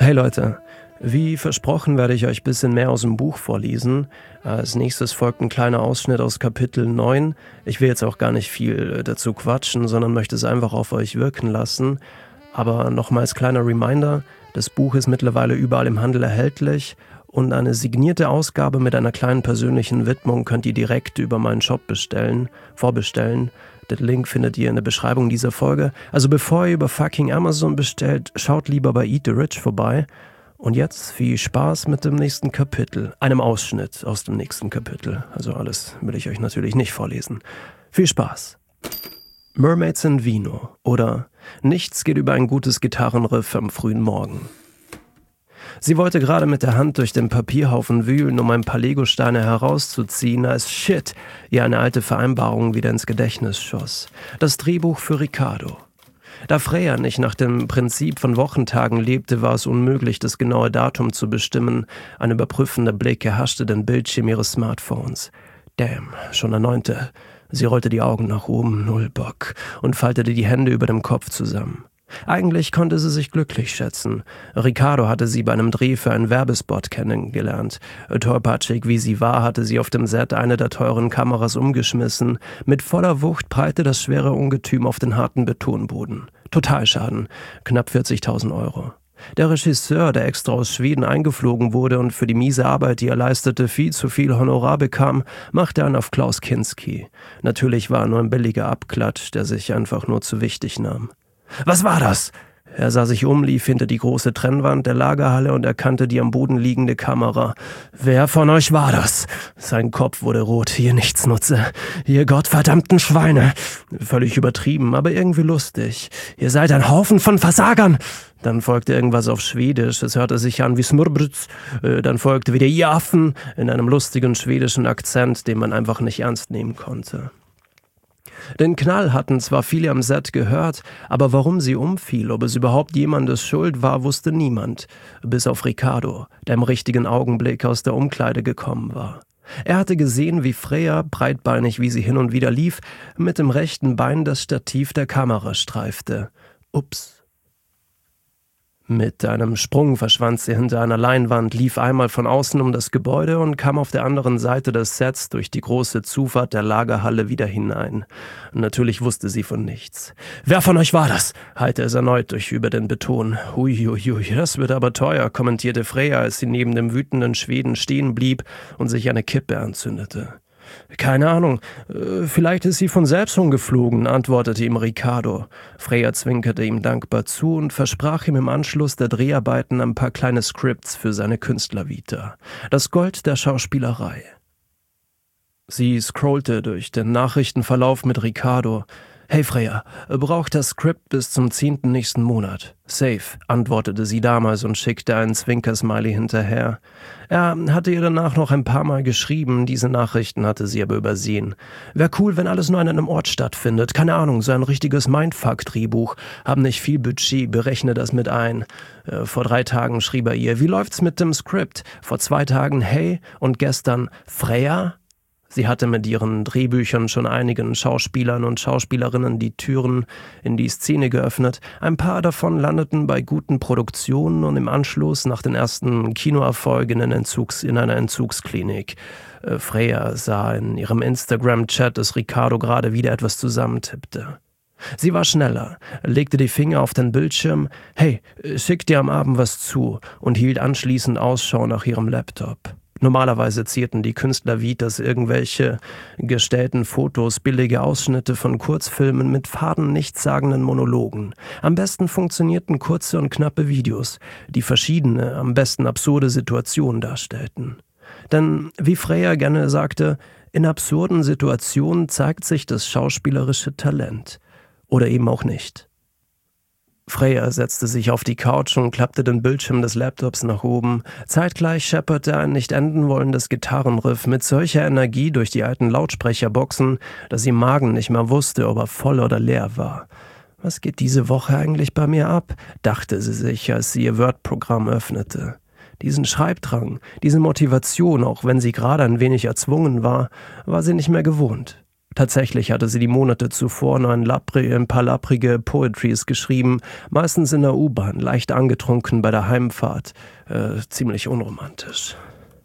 Hey Leute, wie versprochen werde ich euch ein bisschen mehr aus dem Buch vorlesen. Als nächstes folgt ein kleiner Ausschnitt aus Kapitel 9. Ich will jetzt auch gar nicht viel dazu quatschen, sondern möchte es einfach auf euch wirken lassen. Aber nochmals kleiner Reminder, das Buch ist mittlerweile überall im Handel erhältlich und eine signierte Ausgabe mit einer kleinen persönlichen Widmung könnt ihr direkt über meinen Shop vorbestellen. Den Link findet ihr in der Beschreibung dieser Folge. Also bevor ihr über fucking Amazon bestellt, schaut lieber bei Eat the Rich vorbei. Und jetzt viel Spaß mit dem nächsten Kapitel, einem Ausschnitt aus dem nächsten Kapitel. Also alles will ich euch natürlich nicht vorlesen. Viel Spaß. Mermaids in Vino oder Nichts geht über ein gutes Gitarrenriff am frühen Morgen. Sie wollte gerade mit der Hand durch den Papierhaufen wühlen, um ein paar Legosteine herauszuziehen, als shit ihr eine alte Vereinbarung wieder ins Gedächtnis schoss. Das Drehbuch für Ricardo. Da Freya nicht nach dem Prinzip von Wochentagen lebte, war es unmöglich, das genaue Datum zu bestimmen. Ein überprüfender Blick erhaschte den Bildschirm ihres Smartphones. Damn, schon der 9. Sie rollte die Augen nach oben, null Bock, und faltete die Hände über dem Kopf zusammen. Eigentlich konnte sie sich glücklich schätzen. Ricardo hatte sie bei einem Dreh für einen Werbespot kennengelernt. Tollpatschig wie sie war, hatte sie auf dem Set eine der teuren Kameras umgeschmissen. Mit voller Wucht prallte das schwere Ungetüm auf den harten Betonboden. Totalschaden, knapp 40.000 Euro. Der Regisseur, der extra aus Schweden eingeflogen wurde und für die miese Arbeit, die er leistete, viel zu viel Honorar bekam, machte einen auf Klaus Kinski. Natürlich war er nur ein billiger Abklatsch, der sich einfach nur zu wichtig nahm. »Was war das?« Er sah sich um, lief hinter die große Trennwand der Lagerhalle und erkannte die am Boden liegende Kamera. »Wer von euch war das?« Sein Kopf wurde rot. »Ihr Nichtsnutze. Ihr gottverdammten Schweine.« Völlig übertrieben, aber irgendwie lustig. »Ihr seid ein Haufen von Versagern.« Dann folgte irgendwas auf Schwedisch. Es hörte sich an wie Smurbrz. Dann folgte wieder »Ihr Affen« in einem lustigen schwedischen Akzent, den man einfach nicht ernst nehmen konnte. Den Knall hatten zwar viele am Set gehört, aber warum sie umfiel, ob es überhaupt jemandes Schuld war, wusste niemand. Bis auf Ricardo, der im richtigen Augenblick aus der Umkleide gekommen war. Er hatte gesehen, wie Freya, breitbeinig wie sie hin und wieder lief, mit dem rechten Bein das Stativ der Kamera streifte. Ups. Mit einem Sprung verschwand sie hinter einer Leinwand, lief einmal von außen um das Gebäude und kam auf der anderen Seite des Sets durch die große Zufahrt der Lagerhalle wieder hinein. Natürlich wusste sie von nichts. »Wer von euch war das?« hallte es erneut durch über den Beton. »Huiuiui, das wird aber teuer«, kommentierte Freya, als sie neben dem wütenden Schweden stehen blieb und sich eine Kippe anzündete. »Keine Ahnung, vielleicht ist sie von selbst umgeflogen«, antwortete ihm Ricardo. Freya zwinkerte ihm dankbar zu und versprach ihm im Anschluss der Dreharbeiten ein paar kleine Scripts für seine Künstlervita. Das Gold der Schauspielerei. Sie scrollte durch den Nachrichtenverlauf mit Ricardo. »Hey Freya, braucht das Skript bis zum 10. nächsten Monat.« »Safe«, antwortete sie damals und schickte einen Zwinker-Smiley hinterher. Er hatte ihr danach noch ein paar Mal geschrieben, diese Nachrichten hatte sie aber übersehen. »Wär cool, wenn alles nur an einem Ort stattfindet. Keine Ahnung, so ein richtiges Mindfuck-Drehbuch. Haben nicht viel Budget, berechne das mit ein.« Vor 3 Tagen schrieb er ihr, »Wie läuft's mit dem Skript?« Vor 2 Tagen, »Hey« und gestern, »Freya?« Sie hatte mit ihren Drehbüchern schon einigen Schauspielern und Schauspielerinnen die Türen in die Szene geöffnet. Ein paar davon landeten bei guten Produktionen und im Anschluss nach den ersten Kinoerfolgen in einer Entzugsklinik. Freya sah in ihrem Instagram-Chat, dass Ricardo gerade wieder etwas zusammentippte. Sie war schneller, legte die Finger auf den Bildschirm, »Hey, schick dir am Abend was zu« und hielt anschließend Ausschau nach ihrem Laptop. Normalerweise zierten die Künstlervitas irgendwelche gestellten Fotos, billige Ausschnitte von Kurzfilmen mit faden, nichtssagenden Monologen. Am besten funktionierten kurze und knappe Videos, die verschiedene, am besten absurde Situationen darstellten. Denn, wie Freya gerne sagte, in absurden Situationen zeigt sich das schauspielerische Talent. Oder eben auch nicht. Freya setzte sich auf die Couch und klappte den Bildschirm des Laptops nach oben. Zeitgleich schepperte ein nicht enden wollendes Gitarrenriff mit solcher Energie durch die alten Lautsprecherboxen, dass ihr Magen nicht mehr wusste, ob er voll oder leer war. »Was geht diese Woche eigentlich bei mir ab?« dachte sie sich, als sie ihr Word-Programm öffnete. Diesen Schreibdrang, diese Motivation, auch wenn sie gerade ein wenig erzwungen war, war sie nicht mehr gewohnt. Tatsächlich hatte sie die Monate zuvor nur ein paar lapprige Poetries geschrieben, meistens in der U-Bahn, leicht angetrunken bei der Heimfahrt. Ziemlich unromantisch.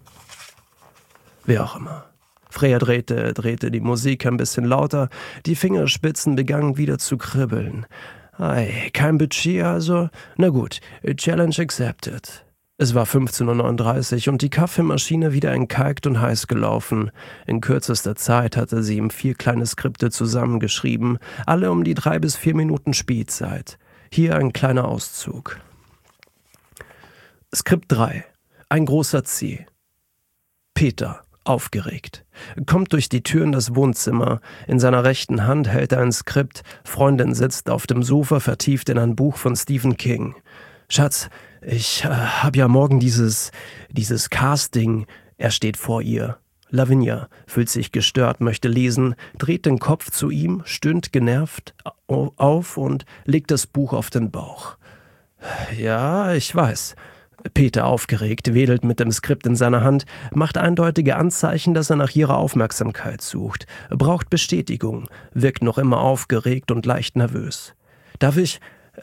Wie auch immer. Freya drehte die Musik ein bisschen lauter, die Fingerspitzen begannen wieder zu kribbeln. Ei, kein Budget also? Na gut, Challenge accepted. Es war 15:39 Uhr und die Kaffeemaschine wieder entkalkt und heiß gelaufen. In kürzester Zeit hatte sie ihm 4 kleine Skripte zusammengeschrieben, alle um die 3 bis 4 Minuten Spielzeit. Hier ein kleiner Auszug. Skript 3. Ein großer C. Peter, aufgeregt, kommt durch die Tür in das Wohnzimmer. In seiner rechten Hand hält er ein Skript. Freundin sitzt auf dem Sofa, vertieft in ein Buch von Stephen King. »Schatz, ich habe ja morgen dieses Casting.« Er steht vor ihr. Lavinia fühlt sich gestört, möchte lesen, dreht den Kopf zu ihm, stöhnt genervt auf und legt das Buch auf den Bauch. »Ja, ich weiß.« Peter, aufgeregt, wedelt mit dem Skript in seiner Hand, macht eindeutige Anzeichen, dass er nach ihrer Aufmerksamkeit sucht, braucht Bestätigung, wirkt noch immer aufgeregt und leicht nervös. Darf ich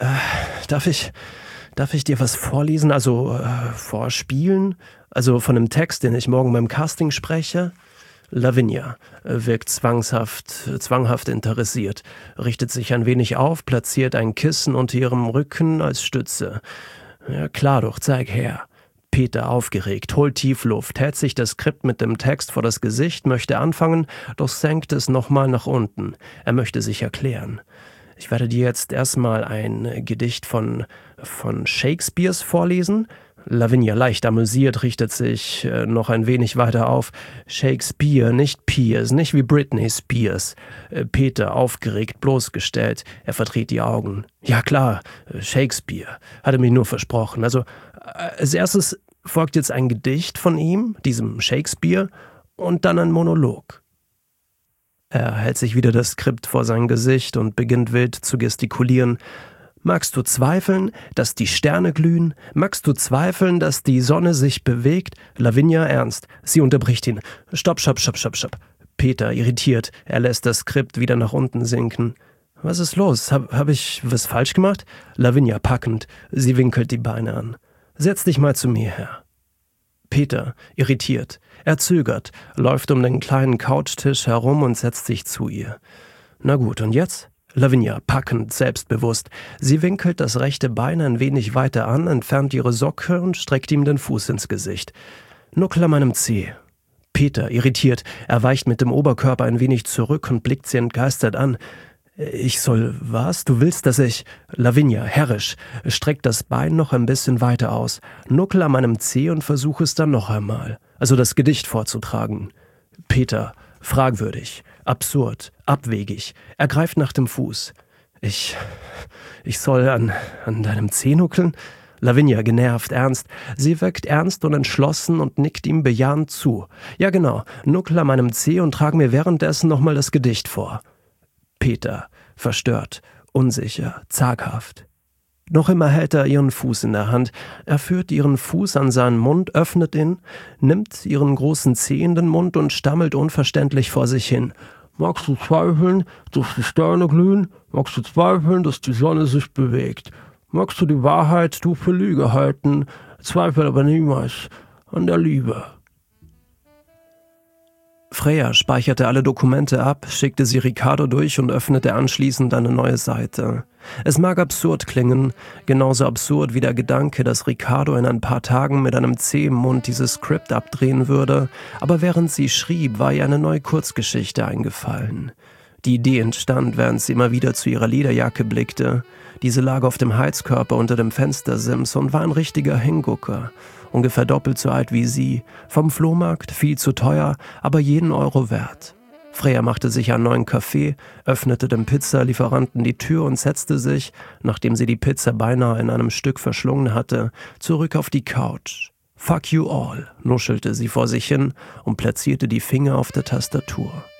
dir was vorlesen, also vorspielen? Also von einem Text, den ich morgen beim Casting spreche? Lavinia wirkt zwanghaft interessiert, richtet sich ein wenig auf, platziert ein Kissen unter ihrem Rücken als Stütze. Ja, klar doch, zeig her. Peter, aufgeregt, holt tief Luft, hält sich das Skript mit dem Text vor das Gesicht, möchte anfangen, doch senkt es nochmal nach unten. Er möchte sich erklären. Ich werde dir jetzt erstmal ein Gedicht von Shakespeares vorlesen. Lavinia, leicht amüsiert, richtet sich noch ein wenig weiter auf. Shakespeare, nicht Pierce, nicht wie Britney Spears. Peter, aufgeregt, bloßgestellt. Er verdreht die Augen. Ja klar, Shakespeare. Hatte mich nur versprochen. Also als erstes folgt jetzt ein Gedicht von ihm, diesem Shakespeare, und dann ein Monolog. Er hält sich wieder das Skript vor sein Gesicht und beginnt wild zu gestikulieren. Magst du zweifeln, dass die Sterne glühen? Magst du zweifeln, dass die Sonne sich bewegt? Lavinia, ernst. Sie unterbricht ihn. Stopp. Peter, irritiert. Er lässt das Skript wieder nach unten sinken. Was ist los? Hab ich was falsch gemacht? Lavinia, packend. Sie winkelt die Beine an. Setz dich mal zu mir her. Peter, irritiert. Er zögert, läuft um den kleinen Couchtisch herum und setzt sich zu ihr. Na gut, und jetzt? Lavinia, packend, selbstbewusst. Sie winkelt das rechte Bein ein wenig weiter an, entfernt ihre Socke und streckt ihm den Fuß ins Gesicht. Nuckel an meinem Zeh. Peter, irritiert, er weicht mit dem Oberkörper ein wenig zurück und blickt sie entgeistert an. Ich soll was? Du willst, dass ich... Lavinia, herrisch, streckt das Bein noch ein bisschen weiter aus. Nuckel an meinem Zeh und versuche es dann noch einmal. Also das Gedicht vorzutragen. Peter, fragwürdig, absurd, abwegig. Er greift nach dem Fuß. Ich soll an deinem Zeh nuckeln? Lavinia, genervt, ernst. Sie wirkt ernst und entschlossen und nickt ihm bejahend zu. Ja genau, nuckel an meinem Zeh und trag mir währenddessen nochmal das Gedicht vor. Peter, verstört, unsicher, zaghaft. Noch immer hält er ihren Fuß in der Hand. Er führt ihren Fuß an seinen Mund, öffnet ihn, nimmt ihren großen Zeh in den Mund und stammelt unverständlich vor sich hin. Magst du zweifeln, dass die Sterne glühen? Magst du zweifeln, dass die Sonne sich bewegt? Magst du die Wahrheit du für Lüge halten? Zweifel aber niemals an der Liebe. Freya speicherte alle Dokumente ab, schickte sie Ricardo durch und öffnete anschließend eine neue Seite. Es mag absurd klingen, genauso absurd wie der Gedanke, dass Ricardo in ein paar Tagen mit einem Zeh im Mund dieses Skript abdrehen würde, aber während sie schrieb, war ihr eine neue Kurzgeschichte eingefallen. Die Idee entstand, während sie immer wieder zu ihrer Lederjacke blickte. Diese lag auf dem Heizkörper unter dem Fenstersims und war ein richtiger Hingucker. Ungefähr doppelt so alt wie sie, vom Flohmarkt, viel zu teuer, aber jeden Euro wert. Freya machte sich einen neuen Kaffee, öffnete dem Pizzalieferanten die Tür und setzte sich, nachdem sie die Pizza beinahe in einem Stück verschlungen hatte, zurück auf die Couch. Fuck you all, nuschelte sie vor sich hin und platzierte die Finger auf der Tastatur.